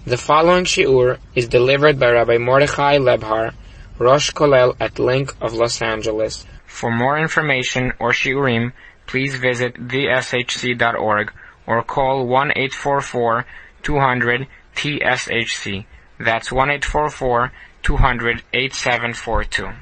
The following shiur is delivered by Rabbi Mordechai Lebhar, Rosh Kollel at Link of Los Angeles. For more information or shiurim, please visit theshc.org or call 1-844-200-TSHC. That's 1-844-200-8742.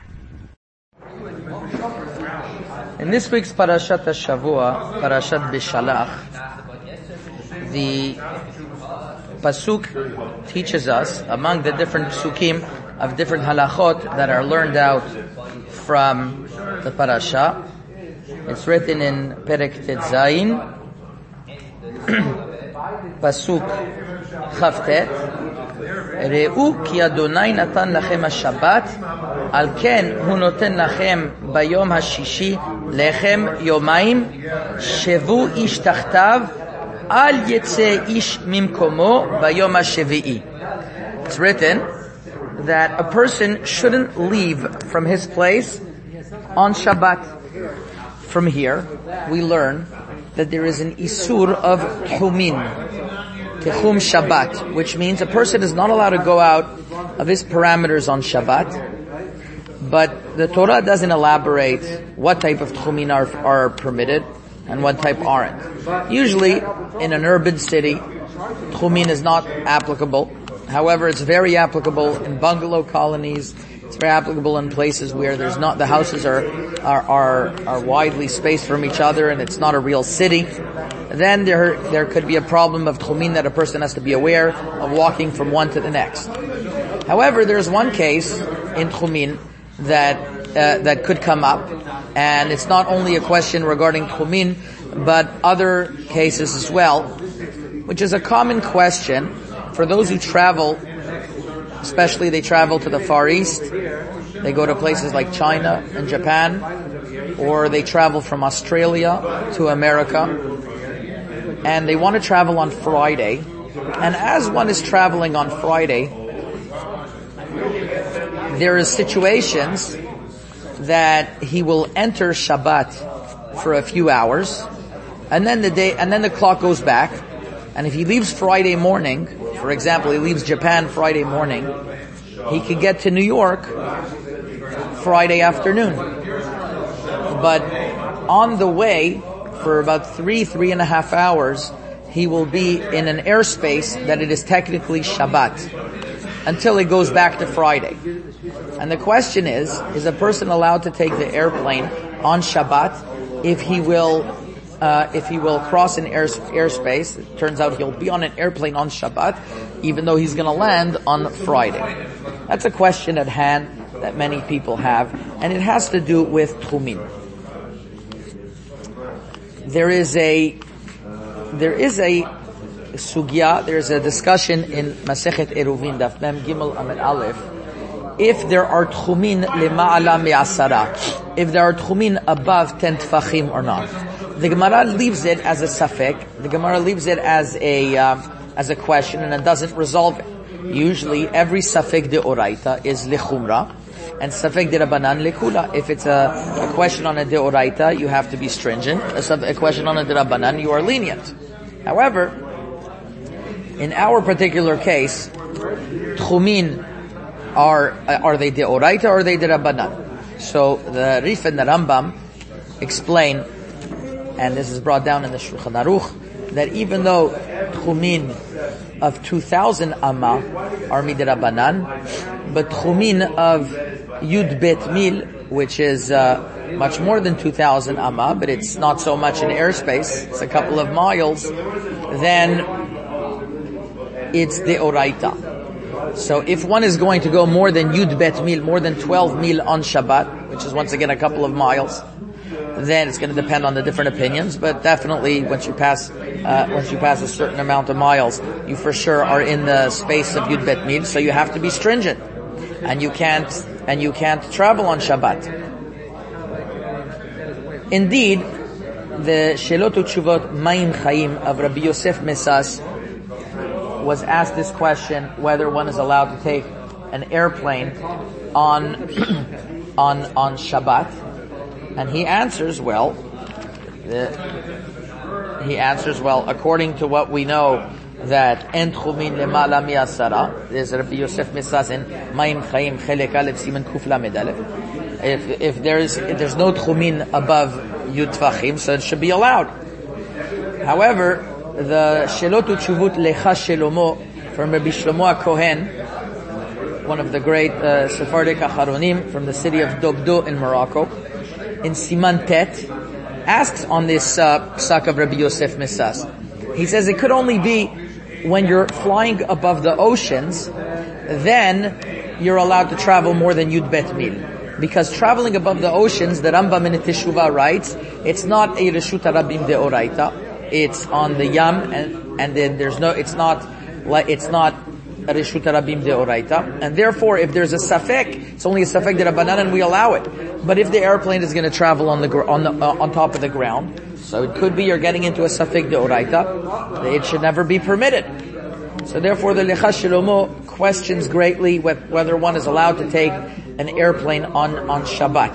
In this week's Parashat HaShavua, Parashat Bishalach, the Pasuk teaches us, among the different Psukim of different halachot that are learned out from the Parasha, it's written in Perek Tet Zayin, Pasuk Chavtet, Re'u ki Adonai natan lachem ha-Shabbat, al ken hu noten lachem bayom ha-Shishi lechem yomayim, shevu ish tachtav, al yetze ish mimkomo bayom ha-Shevi'i. It's written that a person shouldn't leave from his place on Shabbat. From here, we learn that there is an isur of tchumin, techum Shabbat, which means a person is not allowed to go out of his parameters on Shabbat, but the Torah doesn't elaborate what type of tchumin are permitted and what type aren't. Usually, in an urban city, tchumin is not applicable. However, it's very applicable in bungalow colonies. It's very applicable in places where there's not, the houses are widely spaced from each other and it's not a real city. Then there could be a problem of tchumin that a person has to be aware of walking from one to the next. However, there's one case in tchumin that could come up, and it's not only a question regarding tchumin, but other cases as well, which is a common question for those who travel. Especially they travel to the Far East, they go to places like China and Japan, or they travel from Australia to America, and they want to travel on Friday. And as one is traveling on Friday, there is situations that he will enter Shabbat for a few hours, and then the clock goes back, and if he leaves Friday morning, for example, he leaves Japan Friday morning, he could get to New York Friday afternoon. But on the way, for about 3.5 hours, he will be in an airspace that it is technically Shabbat, until it goes back to Friday. And the question is a person allowed to take the airplane on Shabbat if he will cross an airspace? It turns out he'll be on an airplane on Shabbat, even though he's going to land on Friday. That's a question at hand that many people have, and it has to do with tchumin. There is a sugya, there is a discussion in Masechet Eruvin, Daf Mem Gimel Amud Aleph, if there are tchumin lema'ala me'asara, if there are tchumin above 10 tfachim or not. The Gemara leaves it as a safek. The Gemara leaves it as a question, and it doesn't resolve it. Usually, every safek de oraita is lechumra, and safek de rabanan lekula. If it's a question on a de oraita, you have to be stringent. A question on a de rabanan, you are lenient. However, in our particular case, tchumin are they de oraita or are they de rabanan? So the Rif and the Rambam explain, and this is brought down in the Shulchan Aruch, that even though tchumin of 2,000 amma are midirabanan, but tchumin of Yud Bet Mil, which is much more than 2,000 amma, but it's not so much in airspace, it's a couple of miles, then it's deoraita. So if one is going to go more than Yud Bet Mil, more than 12 mil on Shabbat, which is once again a couple of miles, then it's going to depend on the different opinions, but definitely once you pass a certain amount of miles, you for sure are in the space of Yud Bet Mil, so you have to be stringent, and you can't travel on Shabbat. Indeed, the Shelot Utshuvot Mayim Chaim of Rabbi Yosef Mesas was asked this question, whether one is allowed to take an airplane on Shabbat, and he answers well, according to what we know that en tchumin lemala mi'asara. There's Rabbi Yosef Misas in Mayim Chaim Chelek Aleph Siman Kuf Lamed Aleph. If there's no tchumin above Yud Tvachim, so it should be allowed. However, the Shelot Utshuvut Lecha Shelomo from Rabbi Shlomo HaKohen, one of the great Sephardic Acharonim from the city of Dobdo in Morocco, in Siman Tet, asks on this psak of Rabbi Yosef Misas. He says it could only be when you're flying above the oceans, then you're allowed to travel more than Yud Bet Mil. Because traveling above the oceans, the Rambam in Teshuvah writes, it's not a Reshut HaRabim Deoraita. It's on the Yam, and then it's not a Reshut HaRabim Deoraita. And therefore, if there's a Safek, it's only a Safek D'Rabbanan and we allow it. But if the airplane is going to travel on top of the ground, so it could be you're getting into a Safek Deoraita, it should never be permitted. So therefore the Lecha Shlomo questions greatly whether one is allowed to take an airplane on Shabbat.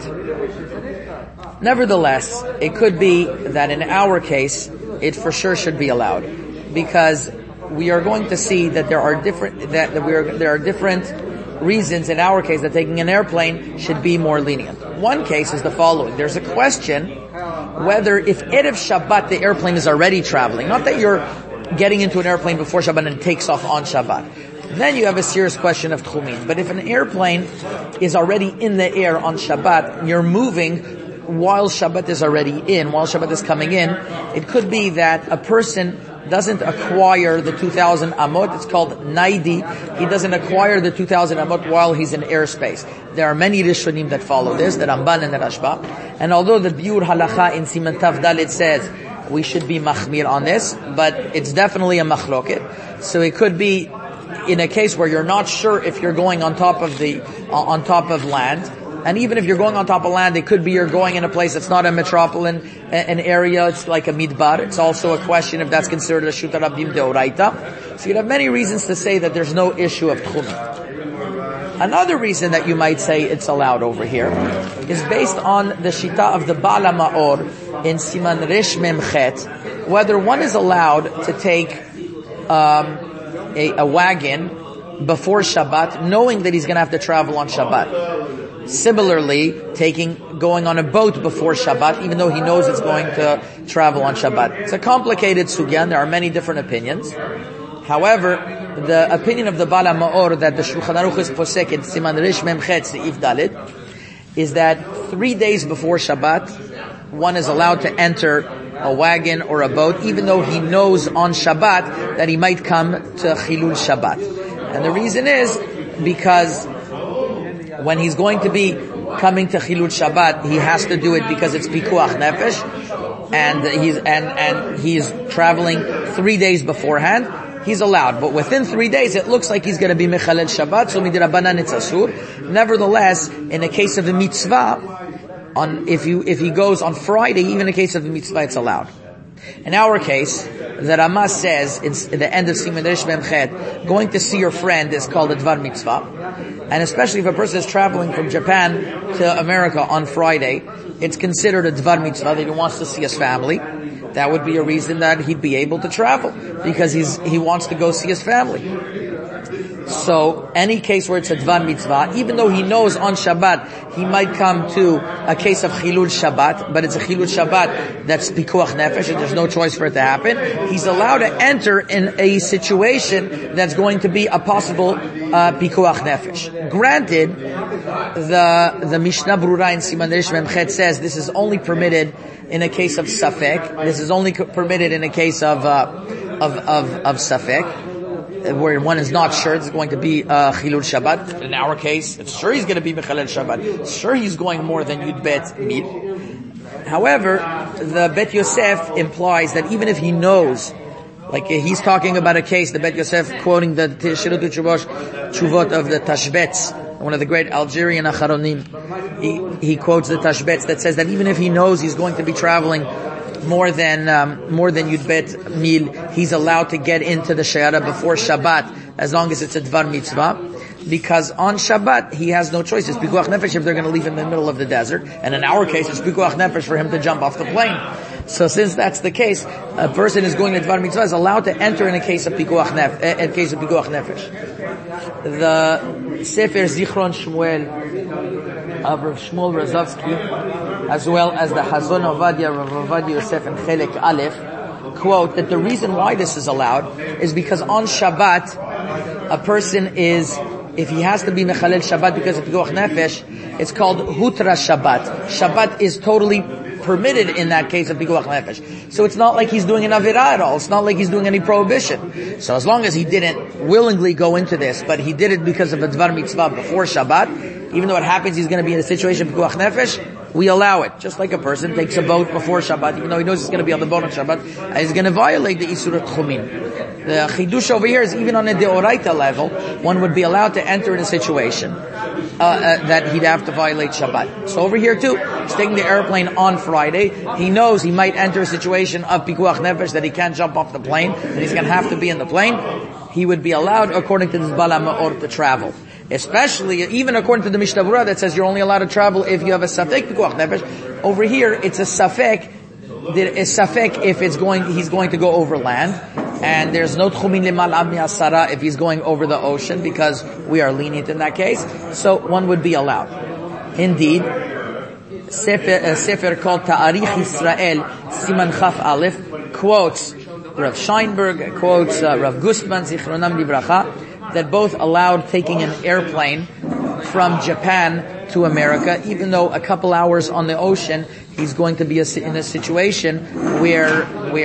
Nevertheless, it could be that in our case, it for sure should be allowed. Because we are going to see that there are different reasons in our case that taking an airplane should be more lenient. One case is the following. There's a question whether if Erev Shabbat the airplane is already traveling, not that you're getting into an airplane before Shabbat and it takes off on Shabbat. Then you have a serious question of tchumin. But if an airplane is already in the air on Shabbat, you're moving while Shabbat is already in, while Shabbat is coming in, it could be that a person doesn't acquire the 2,000 amot. It's called naidi. He doesn't acquire the 2,000 amot while he's in airspace. There are many Rishonim that follow this, the Ramban and the Rashba. And although the Biur Halacha in Siman Tav Dalet says we should be machmir on this, but it's definitely a machloket. So it could be in a case where you're not sure if you're going on top of land. And even if you're going on top of land, it could be you're going in a place that's not a metropolitan, an area, it's like a midbar. It's also a question if that's considered a Reshut HaRabim Deoraita. So you'd have many reasons to say that there's no issue of tchumin. Another reason that you might say it's allowed over here is based on the Shita of the Baal HaMaor in Siman Resh Mem Chet, whether one is allowed to take a wagon before Shabbat, knowing that he's going to have to travel on Shabbat. Similarly, going on a boat before Shabbat, even though he knows it's going to travel on Shabbat. It's a complicated sugya, and there are many different opinions. However, the opinion of the Baal HaMaor that the Shulchan Aruch is posek in Siman Resh Mem Chet Seif Dalet is that 3 days before Shabbat, one is allowed to enter a wagon or a boat, even though he knows on Shabbat that he might come to Chilul Shabbat. And the reason is because when he's going to be coming to Chilul Shabbat, he has to do it because it's Pikuach Nefesh, and he's traveling 3 days beforehand. He's allowed, but within 3 days, it looks like he's going to be Mechalel Shabbat, so Midrabanan it's Asur. Nevertheless, in the case of a mitzvah, if he goes on Friday, even in the case of the mitzvah, it's allowed. In our case, the Rama says in the end of Siman Resh Mem Chet, going to see your friend is called a Dvar Mitzvah. And especially if a person is traveling from Japan to America on Friday, it's considered a Dvar Mitzvah that he wants to see his family. That would be a reason that he'd be able to travel, because he wants to go see his family. So, any case where it's a Dvar Mitzvah, even though he knows on Shabbat he might come to a case of Chilul Shabbat, but it's a Chilul Shabbat that's Pikuach Nefesh, and there's no choice for it to happen, he's allowed to enter in a situation that's going to be a possible Pikuach Nefesh. Granted, the Mishnah Brura in Siman Resh Mem Chet says this is only permitted in a case of Safek. This is only permitted in a case of Safek, where one is not sure it's going to be Chilul Shabbat. In our case, it's sure he's going to be Mechalel Shabbat. Sure he's going more than Yud Bet Mil. However, the Bet Yosef implies that even if he knows, like he's talking about a case, the Bet Yosef quoting the Shirut Chuvot of the Tashbetz, one of the great Algerian Acharonim, he quotes the Tashbetz that says that even if he knows he's going to be traveling more than Yud Bet Mil, he's allowed to get into the Shayara before Shabbat, as long as it's a Dvar Mitzvah, because on Shabbat he has no choice. It's Pikuach Nefesh if they're going to leave him in the middle of the desert, and in our case it's Pikuach Nefesh for him to jump off the plane. So since that's the case, a person is going to Dvar Mitzvah is allowed to enter in a case of Pikuach Nefesh. The Sefer Zichron Shmuel of Rav Shmuel Rozovsky, as well as the Hazon Ovadia, Rav Ovadia Yosef and Chelek Aleph, quote that the reason why this is allowed is because on Shabbat, a person is, if he has to be Mechalel Shabbat because of Pikuach Nefesh, it's called Hutra Shabbat. Shabbat is totally permitted in that case of Pikuach Nefesh. So it's not like he's doing an Avirah at all. It's not like he's doing any prohibition. So as long as he didn't willingly go into this, but he did it because of a Dvar Mitzvah before Shabbat, even though it happens he's going to be in a situation of Pikuach Nefesh, we allow it. Just like a person takes a boat before Shabbat, even though he knows he's going to be on the boat on Shabbat, and he's going to violate the Isur Tchumin. The Chidush over here is even on a Deoraita level, one would be allowed to enter in a situation that he'd have to violate Shabbat. So over here too, he's taking the airplane on Friday. He knows he might enter a situation of Pikuach Nefesh that he can't jump off the plane, that he's going to have to be in the plane. He would be allowed, according to this Bala Ma'or, to travel. Especially, even according to the Mishnah Berurah that says you're only allowed to travel if you have a Safek Pikuach Nefesh. Over here, it's a Safek if he's going to go over land. And there's no Tchumin Limal Ami Asara if he's going over the ocean, because we are lenient in that case. So one would be allowed. Indeed, a sefer called Ta'arich Israel, Siman Chaf Aleph, quotes Rav Scheinberg, quotes Rav Gustman, Zichronam Livracha, that both allowed taking an airplane from Japan to America, even though a couple hours on the ocean, he's going to be in a situation where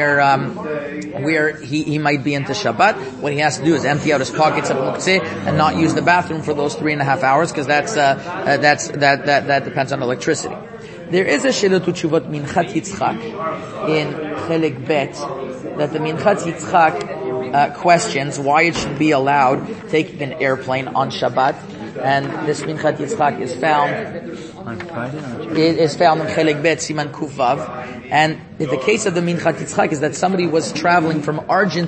he might be into Shabbat. What he has to do is empty out his pockets of muktzeh and not use the bathroom for those 3.5 hours, because that depends on electricity. There is a Sheilot Utshuvot Minchat Yitzchak in Chelek Bet that the Minchat Yitzchak questions why it should be allowed taking an airplane on Shabbat, and this Minchat Yitzchak is found in Chelek Bet Siman Kuf Vav. And the case of the Minchat Yitzchak is that somebody was traveling from England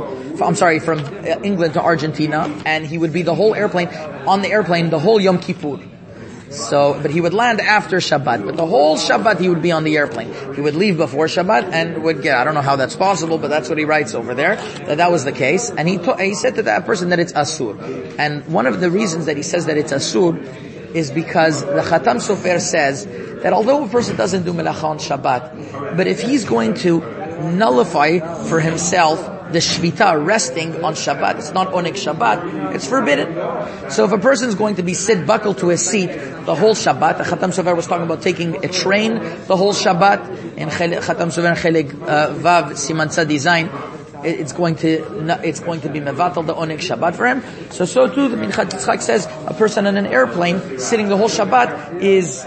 to Argentina, and he would be on the airplane the whole Yom Kippur. So, but he would land after Shabbat, but the whole Shabbat he would be on the airplane. He would leave before Shabbat and would get, I don't know how that's possible, but that's what he writes over there, that was the case. And he said to that person that it's Asur. And one of the reasons that he says that it's Asur is because the Khatam Sofer says that although a person doesn't do Melacha on Shabbat, but if he's going to nullify for himself the Shvita resting on Shabbat, it's not Onik Shabbat, it's forbidden. So if a person is going to be buckled to his seat the whole Shabbat, the Khatam Sofer was talking about taking a train the whole Shabbat, in Khatam Sofer Chelek Vav Siman Tzad Zayin, it's going to be mevatel the Onik Shabbat for him. So too the Minchat Yitzchak says a person on an airplane sitting the whole Shabbat is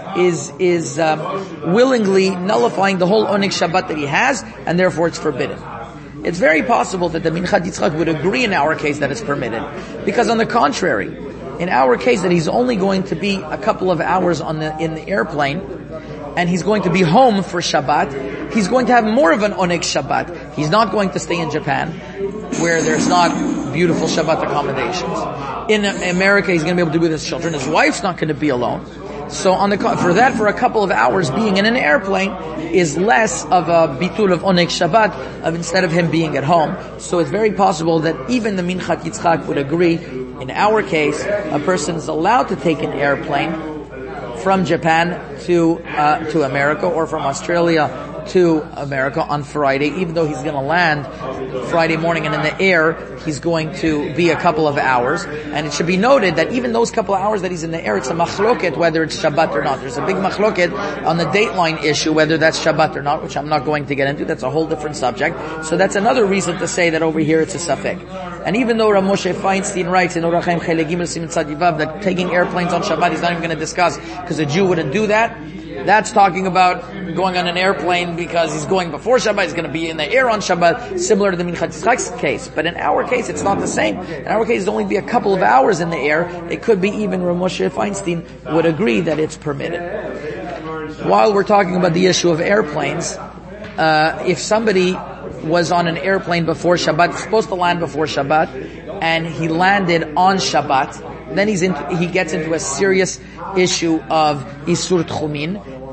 willingly nullifying the whole Onik Shabbat that he has, and therefore it's forbidden. It's very possible that the Minchat Yitzchak would agree in our case that it's permitted, because on the contrary, in our case that he's only going to be a couple of hours in the airplane, and he's going to be home for Shabbat, he's going to have more of an Onik Shabbat. He's not going to stay in Japan, where there's not beautiful Shabbat accommodations. In America, he's going to be able to be with his children. His wife's not going to be alone. So for a couple of hours being in an airplane is less of a bitul of Onek Shabbat instead of him being at home. So it's very possible that even the Minchat Yitzchak would agree. In our case, a person is allowed to take an airplane from Japan to America, or from Australia to America on Friday, even though he's going to land Friday morning, and in the air he's going to be a couple of hours. And it should be noted that even those couple of hours that he's in the air, it's a machloket whether it's Shabbat or not. There's a big machloket on the dateline issue whether that's Shabbat or not, which I'm not going to get into. That's a whole different subject. So that's another reason to say that over here it's a safek. And even though Rav Moshe Feinstein writes in Orach Chaim Chelek Gimel Siman Tzad Vav that taking airplanes on Shabbat he's not even going to discuss, because a Jew wouldn't do that. That's talking about going on an airplane because he's going before Shabbat, he's going to be in the air on Shabbat, similar to the Minchat Yitzchak's case. But in our case, it's not the same. In our case, it'll only be a couple of hours in the air. It could be even Rav Moshe Feinstein would agree that it's permitted. While we're talking about the issue of airplanes, if somebody was on an airplane before Shabbat, supposed to land before Shabbat, and he landed on Shabbat, then he gets into a serious issue of Isur Tchumin,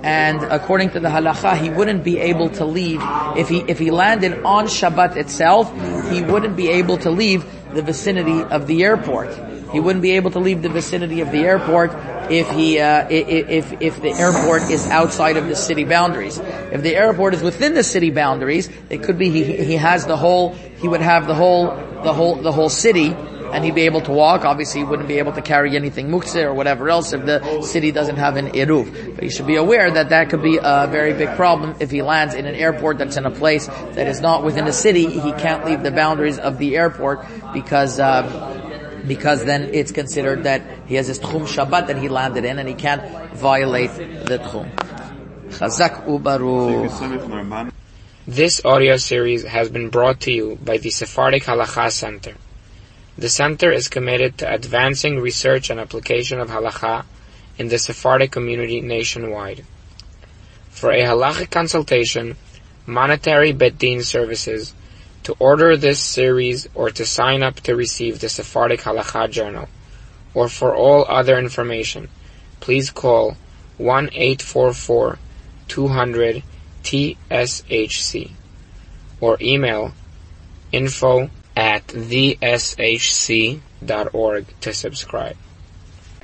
and according to the halacha, he wouldn't be able to leave if he landed on Shabbat itself. He wouldn't be able to leave the vicinity of the airport. He wouldn't be able to leave the vicinity of the airport if the airport is outside of the city boundaries. If the airport is within the city boundaries, it could be he would have the whole city, and he'd be able to walk. Obviously, he wouldn't be able to carry anything muktzeh or whatever else if the city doesn't have an eruv. But you should be aware that could be a very big problem if he lands in an airport that's in a place that is not within the city. He can't leave the boundaries of the airport because then it's considered that he has this tchum Shabbat that he landed in, and he can't violate the tchum. Chazak ubaru. This audio series has been brought to you by the Sephardic Halacha Center. The center is committed to advancing research and application of halacha in the Sephardic community nationwide. For a halachic consultation, monetary Bet Din services, to order this series, or to sign up to receive the Sephardic Halacha Journal, or for all other information, please call 1-844-200-TSHC or email info@theshc.org to subscribe.